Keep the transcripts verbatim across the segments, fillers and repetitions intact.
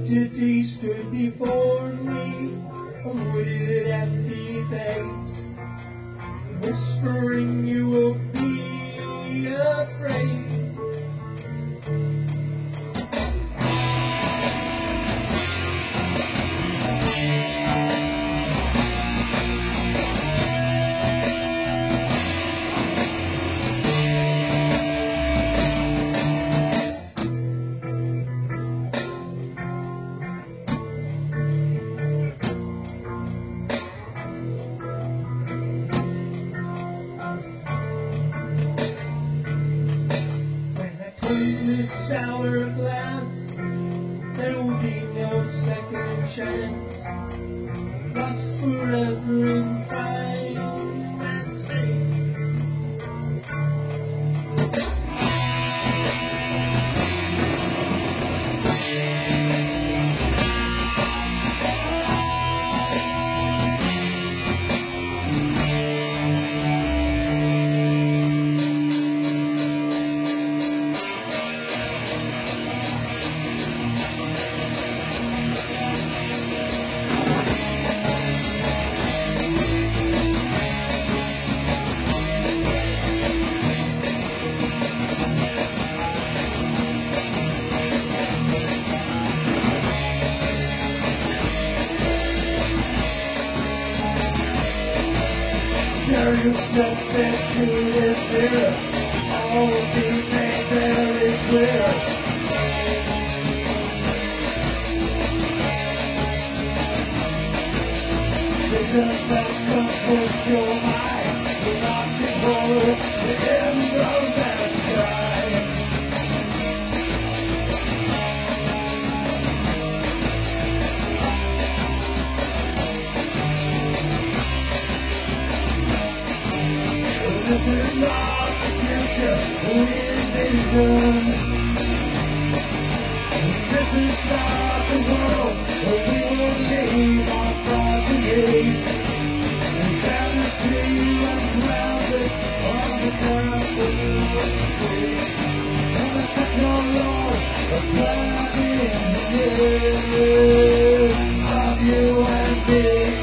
entity stood before me, a wooded empty face, whispering you will be afraid. This hourglass, there will be no second chance, lost forever in time and space. Carry yourself into this mirror, all will be made very clear. Visions that comfort your mind, will not behold the end of that sky. This is not the future we envision. This is not the world where we will leave our progeny. Insanity ungrounded on the castle of free. And the technology of planning the of you and me.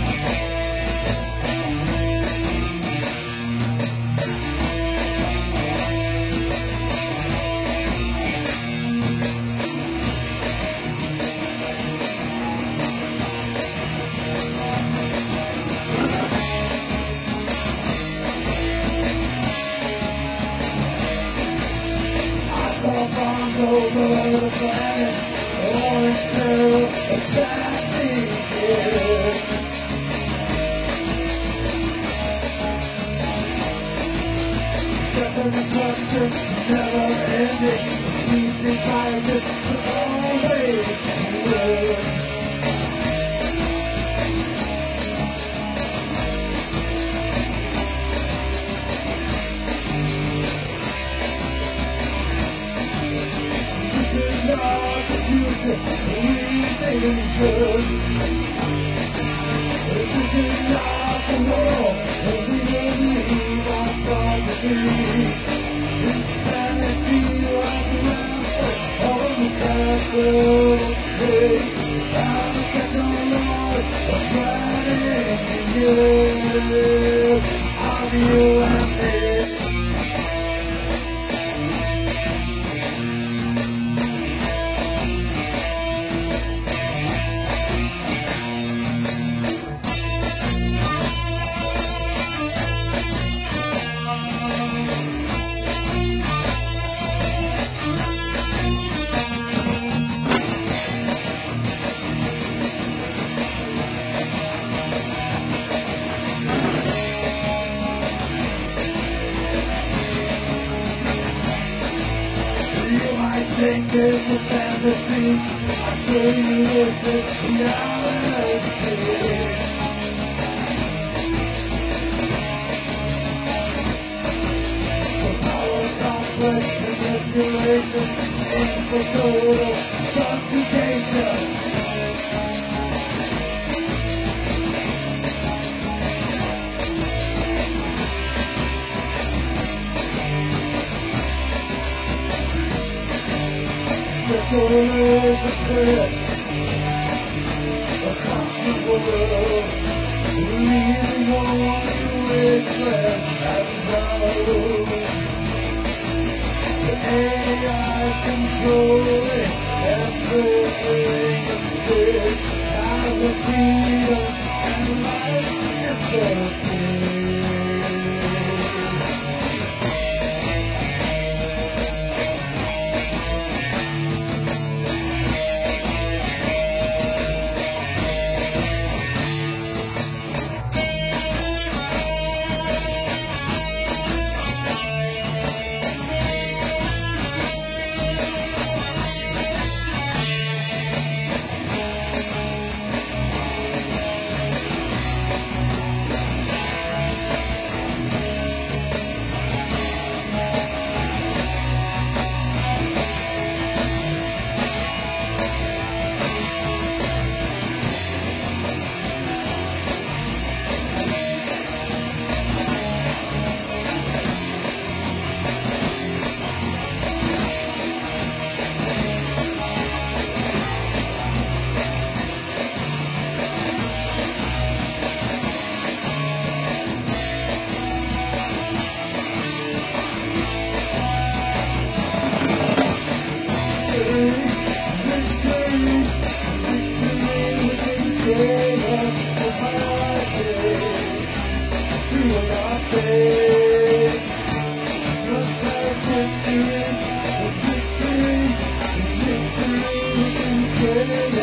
Over the planet, orange girl, a sassy kid. Death and destruction, never ending. Easy fighters, but always good. Not the future we envision. This is not the world that we will leave our progeny. Insanity ungrounded on the castle of faith. I'm a technology of planning the of you and me. Think it's a fantasy, I show you if it's reality. The power complex manipulation, and for total subjugation. The soul is a spirit. across the world, leaving no one to wasteland and go. The A I controlling everything exists as the freedom and life disappears. Victory, victory, victory, victory,